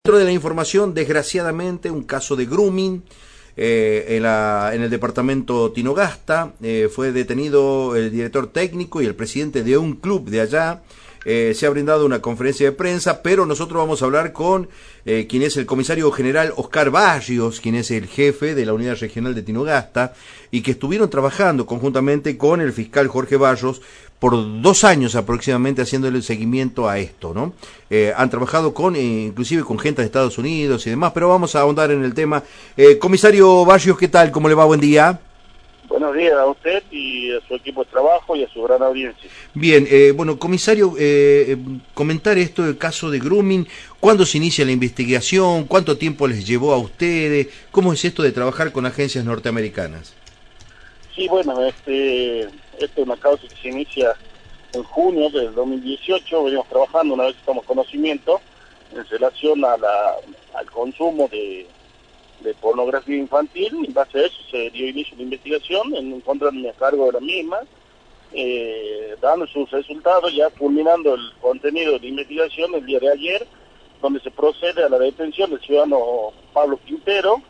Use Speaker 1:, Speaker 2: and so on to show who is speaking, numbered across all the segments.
Speaker 1: Dentro de la información, desgraciadamente, un caso de grooming en el departamento Tinogasta. Fue detenido el director técnico y el presidente de un club de allá. Se ha brindado una conferencia de prensa, pero nosotros vamos a hablar con quien es el comisario general Oscar Barrios, quien es el jefe de la unidad regional de Tinogasta, y que estuvieron trabajando conjuntamente con el fiscal Jorge Barrios por 2 años aproximadamente haciéndole seguimiento a esto, ¿no? Han trabajado inclusive con gente de Estados Unidos y demás, pero vamos a ahondar en el tema. Comisario Barrios, ¿qué tal? ¿Cómo le va? Buen día.
Speaker 2: Buenos días a usted y a su equipo de trabajo y a su gran audiencia.
Speaker 1: Bien, bueno, comisario, comentar esto del caso de grooming, ¿cuándo se inicia la investigación? ¿Cuánto tiempo les llevó a ustedes? ¿Cómo es esto de trabajar con agencias norteamericanas?
Speaker 2: Sí, bueno, esta es una causa que se inicia en junio del 2018, venimos trabajando una vez que tomamos conocimiento en relación a al consumo de pornografía infantil, y en base a eso se dio inicio a la investigación, encontrándome a cargo de la misma, dando sus resultados, ya culminando el contenido de la investigación el día de ayer, donde se procede a la detención del ciudadano Pablo Quintero,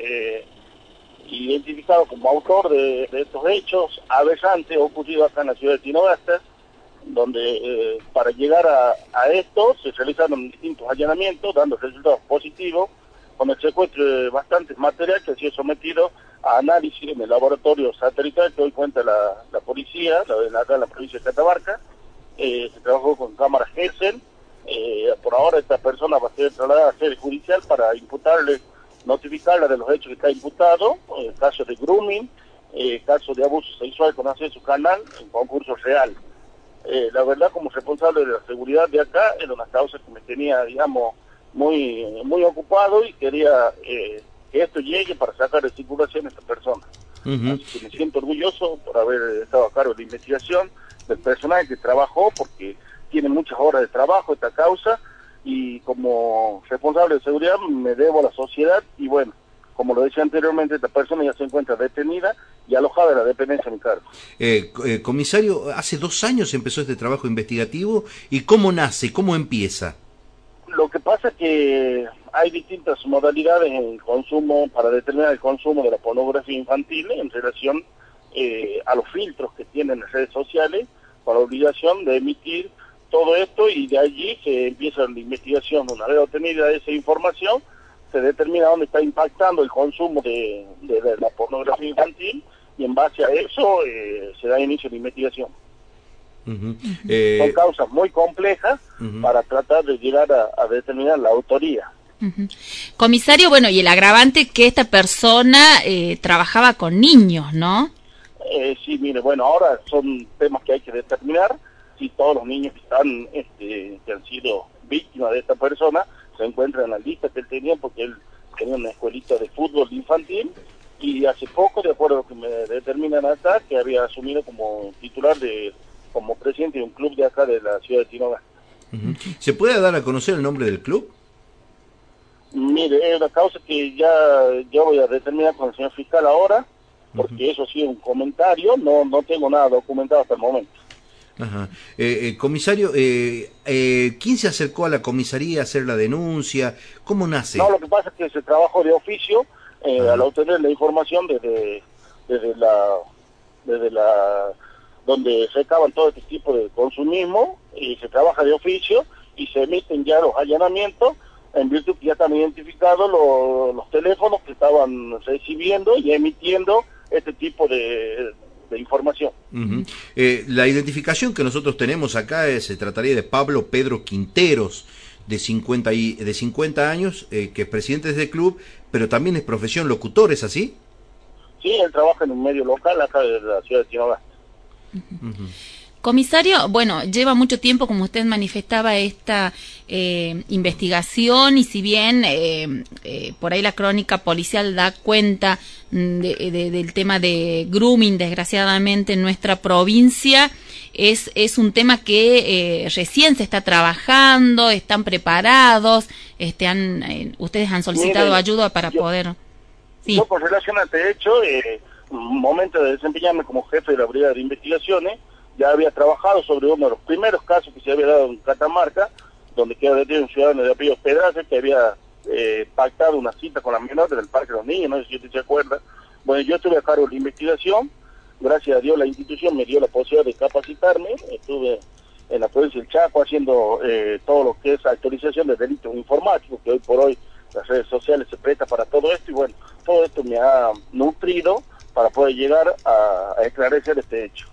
Speaker 2: identificado como autor de estos hechos aberrantes ocurridos acá en la ciudad de Tinogasta, donde para llegar a esto se realizaron distintos allanamientos, dando resultados positivos, con el secuestro de bastantes material que ha sido sometido a análisis en el laboratorio satelital que hoy cuenta la policía, acá en la provincia de Catamarca. Se trabajó con cámaras Gesell. Por ahora esta persona va a ser trasladada a sede judicial para notificarla de los hechos que está imputado, casos de grooming, casos de abuso sexual con acceso canal en concurso real. La verdad, como responsable de la seguridad de acá, era una causa que me tenía, digamos, muy ocupado, y quería que esto llegue para sacar de circulación a esta persona. Así que me siento orgulloso por haber estado a cargo de la investigación, del personal que trabajó, porque tiene muchas horas de trabajo esta causa, y como responsable de seguridad me debo a la sociedad, y bueno, como lo decía anteriormente, esta persona ya se encuentra detenida y alojada en la dependencia de mi cargo.
Speaker 1: Comisario, hace 2 años empezó este trabajo investigativo, ¿y cómo nace? ¿Cómo empieza?
Speaker 2: Lo que pasa es que hay distintas modalidades en el consumo, para determinar el consumo de la pornografía infantil en relación a los filtros que tienen las redes sociales, con la obligación de emitir todo esto, y de allí se empieza la investigación. Una vez obtenida esa información, se determina dónde está impactando el consumo de la pornografía infantil, y en base a eso se da inicio a la investigación. Son causas muy complejas para tratar de llegar a determinar la autoría.
Speaker 3: Comisario, bueno, y el agravante que esta persona trabajaba con niños, ¿no?
Speaker 2: Sí, mire, bueno, ahora son temas que hay que determinar si todos los niños que han sido víctimas de esta persona se encuentran en la lista que él tenía, porque él tenía una escuelita de fútbol infantil, y hace poco, de acuerdo a lo que me determinan acá, que había asumido como titular como presidente de un club de acá de la ciudad de Tinogasta.
Speaker 1: ¿Se puede dar a conocer el nombre del club?
Speaker 2: Mire, es una causa que ya yo voy a determinar con el señor fiscal ahora, porque eso ha sido un comentario, no tengo nada documentado hasta el momento.
Speaker 1: Comisario, ¿quién se acercó a la comisaría a hacer la denuncia? ¿Cómo nace?
Speaker 2: No, lo que pasa es que se trabajó de oficio, al obtener la información desde donde se acaban todo este tipo de consumismo, y se trabaja de oficio y se emiten ya los allanamientos, en virtud que ya están identificados los teléfonos que estaban recibiendo y emitiendo este tipo de información.
Speaker 1: La identificación que nosotros tenemos acá se trataría de Pablo Pedro Quinteros, de 50 años, que es presidente de este club, pero también es profesión locutor, ¿es así?
Speaker 2: Sí, él trabaja en un medio local acá de la ciudad de Tinogasta.
Speaker 3: Comisario, bueno, lleva mucho tiempo, como usted manifestaba, esta investigación, y si bien por ahí la crónica policial da cuenta del tema de grooming, desgraciadamente en nuestra provincia, es un tema que recién se está trabajando, están preparados, ustedes han solicitado ayuda para poder... Sí.
Speaker 2: Yo, con relación a este hecho, momento de desempeñarme como jefe de la Brigada de Investigaciones, ya había trabajado sobre uno de los primeros casos que se había dado en Catamarca, donde queda detenido un ciudadano de apellido Pedraza, que había pactado una cita con las menores del Parque de los Niños, no sé si usted se acuerda. Bueno, yo estuve a cargo de la investigación, gracias a Dios la institución me dio la posibilidad de capacitarme, estuve en la provincia del Chaco haciendo todo lo que es actualización de delitos informáticos, que hoy por hoy las redes sociales se prestan para todo esto, y bueno, todo esto me ha nutrido para poder llegar a esclarecer este hecho.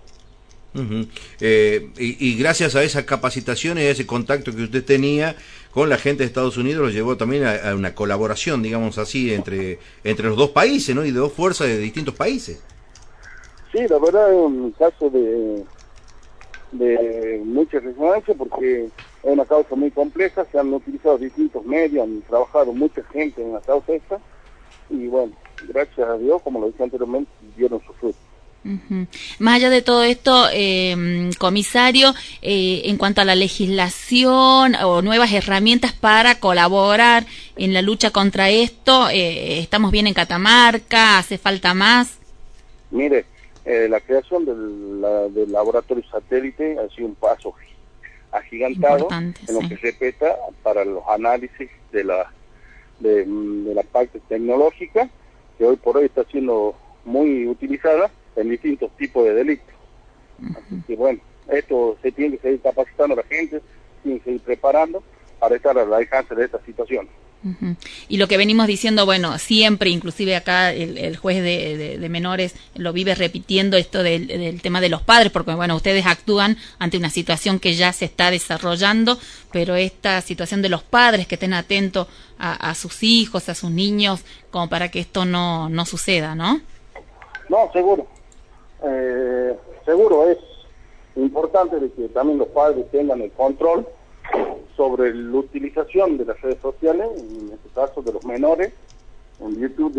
Speaker 1: Y gracias a esas capacitaciones, a ese contacto que usted tenía con la gente de Estados Unidos, lo llevó también a una colaboración, digamos así, entre los dos países, ¿no? Y de dos fuerzas de distintos países.
Speaker 2: Sí, la verdad es un caso de mucha resonancia, porque es una causa muy compleja, se han utilizado distintos medios, han trabajado mucha gente en la causa esta, y bueno, gracias a Dios, como lo dije anteriormente, dieron su fruto.
Speaker 3: Más allá de todo esto, comisario, en cuanto a la legislación o nuevas herramientas para colaborar en la lucha contra esto, ¿estamos bien en Catamarca? ¿Hace falta más?
Speaker 2: Mire, la creación del laboratorio satélite ha sido un paso agigantado en lo que respecta para los análisis de la parte tecnológica, que hoy por hoy está siendo muy utilizada en distintos tipos de delitos. Así que bueno, esto se tiene que seguir capacitando a la gente, tiene que seguir preparando para estar al alcance de esta situación.
Speaker 3: Y lo que venimos diciendo, bueno, siempre, inclusive acá el juez de menores lo vive repitiendo, esto del tema de los padres, porque bueno, ustedes actúan ante una situación que ya se está desarrollando, pero esta situación de los padres que estén atentos a sus hijos, a sus niños, como para que esto no suceda, ¿no?
Speaker 2: No, seguro. Seguro es importante de que también los padres tengan el control sobre la utilización de las redes sociales, en este caso de los menores, en virtud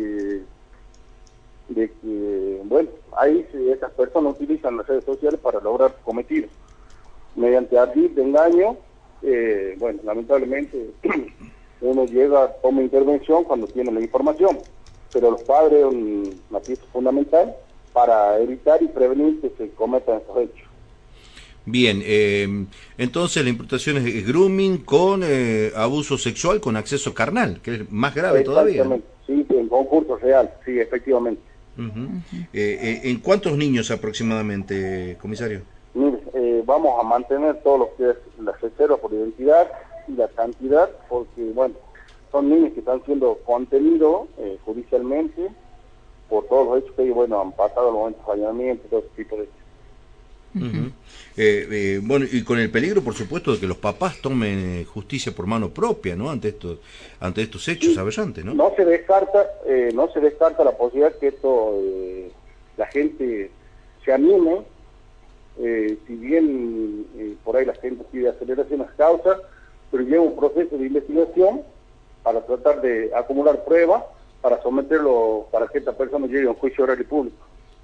Speaker 2: de que bueno, ahí estas personas utilizan las redes sociales para lograr cometidos. Mediante ardid de engaño, bueno, lamentablemente uno llega, toma intervención cuando tiene la información, pero los padres son una pieza fundamental para evitar y prevenir que se cometan estos hechos.
Speaker 1: Bien, entonces la imputación es grooming con abuso sexual con acceso carnal, que es más grave todavía.
Speaker 2: Sí, en concurso real, sí, efectivamente.
Speaker 1: ¿En cuántos niños aproximadamente, comisario?
Speaker 2: Mire, vamos a mantener todo lo que es la reserva por identidad y la cantidad, porque bueno, son niños que están siendo contenidos judicialmente por todos los hechos que ellos, bueno, han pasado los momentos de allanamiento, todo ese tipo de hechos.
Speaker 1: Bueno, y con el peligro, por supuesto, de que los papás tomen justicia por mano propia, ¿no? Ante estos hechos aberrantes, ¿no?
Speaker 2: No se descarta la posibilidad que esto la gente se anime, si bien por ahí la gente pide aceleración a las causas, pero lleva un proceso de investigación para tratar de acumular pruebas para someterlo, para que esta persona llegue a un juicio oral y público.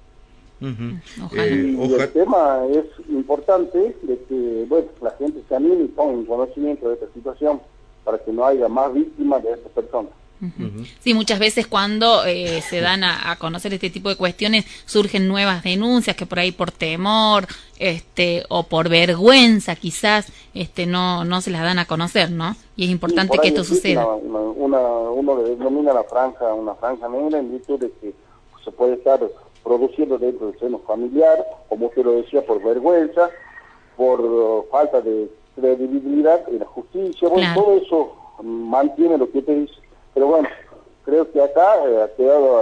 Speaker 2: El tema es importante de que bueno, la gente se anime y ponga en conocimiento de esta situación para que no haya más víctimas de estas personas.
Speaker 3: Sí, muchas veces cuando se dan a conocer este tipo de cuestiones surgen nuevas denuncias que por ahí por temor o por vergüenza quizás no se las dan a conocer, ¿no? Y es importante que esto suceda.
Speaker 2: Uno denomina una franja negra en virtud de que se puede estar produciendo dentro del seno familiar, como usted lo decía, por vergüenza, por falta de credibilidad en la justicia, bueno, claro. Todo eso mantiene lo que usted dice, pero bueno, creo que acá ha quedado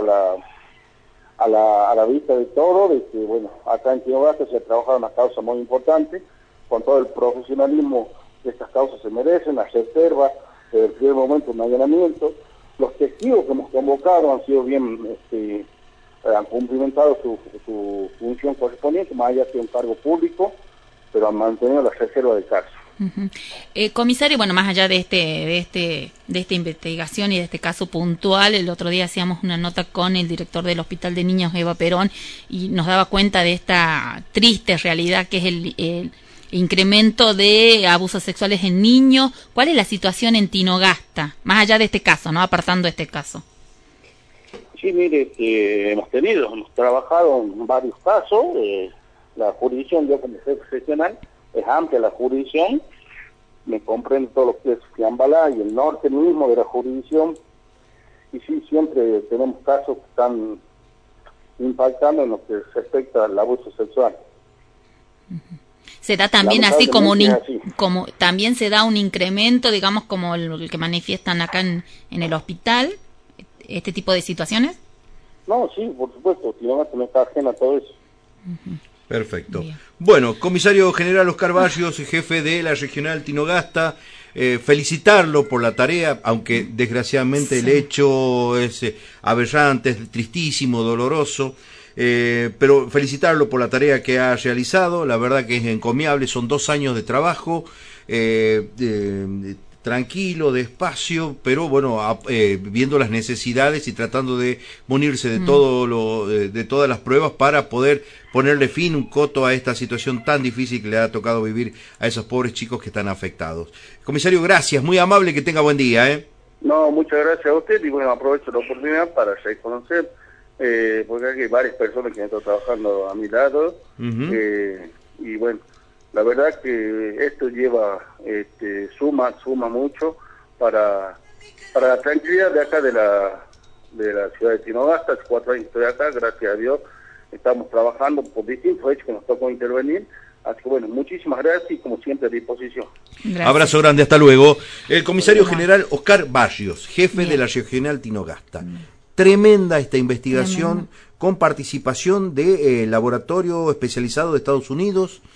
Speaker 2: a la vista de todo, de que bueno, acá en Tinogasta se ha trabajado una causa muy importante, con todo el profesionalismo que estas causas se merecen, las reservas, desde el primer momento un allanamiento, los testigos que hemos convocado han sido bien, han cumplimentado su función correspondiente, más allá de un cargo público, pero han mantenido la reserva del caso.
Speaker 3: Comisario, bueno, más allá de esta investigación y de este caso puntual, el otro día hacíamos una nota con el director del Hospital de Niños, Eva Perón, y nos daba cuenta de esta triste realidad que es el incremento de abusos sexuales en niños. ¿Cuál es la situación en Tinogasta, más allá de este caso, no apartando este caso?
Speaker 2: Sí, mire, hemos trabajado en varios casos, la jurisdicción, yo como jefe regional, es amplia la jurisdicción, me comprende todo lo que es Fiambalá y el norte mismo de la jurisdicción, y sí, siempre tenemos casos que están impactando en lo que respecta al abuso sexual.
Speaker 3: ¿Se da también así
Speaker 2: Lamentablemente
Speaker 3: como también se da un incremento, digamos, como el que manifiestan acá en el hospital, este tipo de situaciones?
Speaker 2: No, sí, por supuesto, Tinogasta no está ajena a todo eso.
Speaker 1: Perfecto.
Speaker 3: Bien.
Speaker 1: Bueno, comisario general Oscar Barrios, jefe de la regional Tinogasta, felicitarlo por la tarea, aunque desgraciadamente el hecho es aberrante, es tristísimo, doloroso, pero felicitarlo por la tarea que ha realizado. La verdad que es encomiable, son 2 años de trabajo, tranquilo, despacio, pero bueno, viendo las necesidades y tratando de munirse de de todas las pruebas para poder ponerle fin, un coto a esta situación tan difícil que le ha tocado vivir a esos pobres chicos que están afectados. Comisario, gracias, muy amable, que tenga buen día.
Speaker 2: No, muchas gracias a usted, y bueno, aprovecho la oportunidad para reconocer, porque hay varias personas que han estado trabajando a mi lado, y bueno, la verdad que esto lleva, suma mucho para la tranquilidad de acá de la ciudad de Tinogasta. Hace 4 años estoy acá, gracias a Dios, estamos trabajando por distintos hechos que nos tocó intervenir. Así que bueno, muchísimas gracias y como siempre a disposición.
Speaker 3: Gracias.
Speaker 1: Abrazo grande, hasta luego. El comisario general Oscar Barrios, jefe de la regional Tinogasta. Tremenda esta investigación con participación de laboratorio especializado de Estados Unidos,